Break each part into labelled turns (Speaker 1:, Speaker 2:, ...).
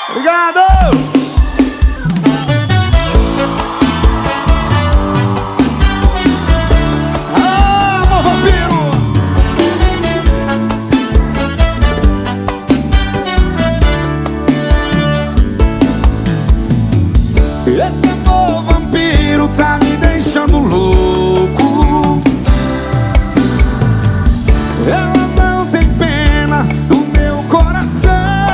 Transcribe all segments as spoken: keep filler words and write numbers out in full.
Speaker 1: Obrigado! Ah, meu vampiro! Esse amor vampiro tá me deixando louco. Ela não tem pena do meu coração.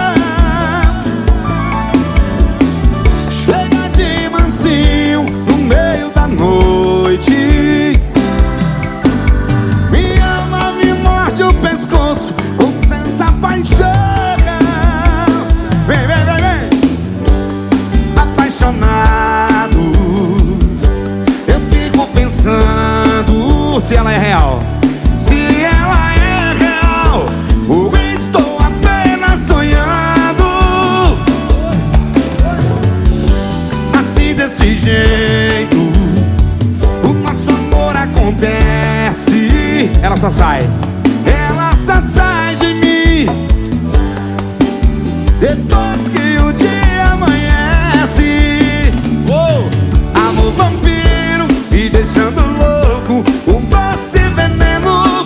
Speaker 1: Chega de mansinho no meio da noite. Me ama, me morde o pescoço com tanta paixão. Vem, vem, vem, vem. Apaixonado, eu fico pensando se ela é real. Se ela é real, ou estou apenas sonhando. Assim, desse jeito, o nosso amor acontece. Ela só sai, ela só sai de mim depois que o dia amanhece. Oh, amor vampiro, me deixando louco. Um doce veneno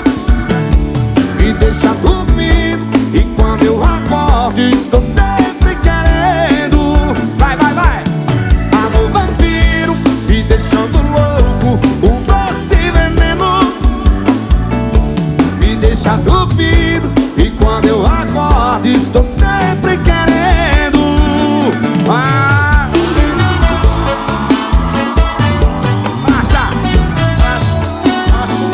Speaker 1: me deixa dormindo, e quando eu acordo estou sempre querendo. Vai, vai, vai. Amor vampiro, me deixando louco. Um doce veneno me deixa dormindo, e quando eu acordo estou sempre querendo. Ah. Marcha, marcha, marcha.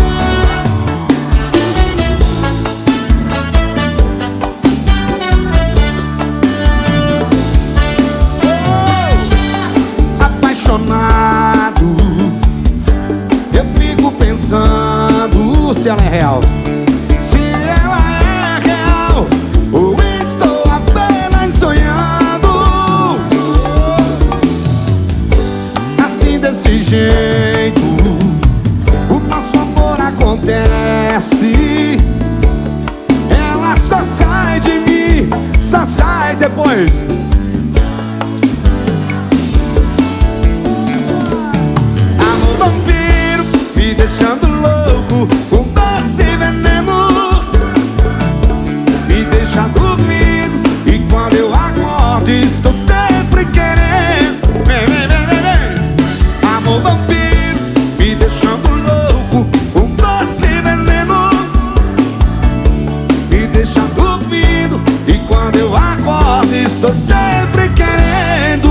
Speaker 1: Oh! Apaixonado, eu fico pensando se ela é real. Se ela é real, ou estou apenas sonhando. Assim, desse jeito, o nosso amor acontece. Ela só sai de mim, só sai depois. Amor vampiro, me deixando louco. Um doce veneno me deixa dormindo, e quando eu acordo estou sempre querendo. Vem, vem, vem, vem, vem. Amor vampiro, me deixando louco. Um doce veneno me deixa dormindo, e quando eu acordo estou sempre querendo.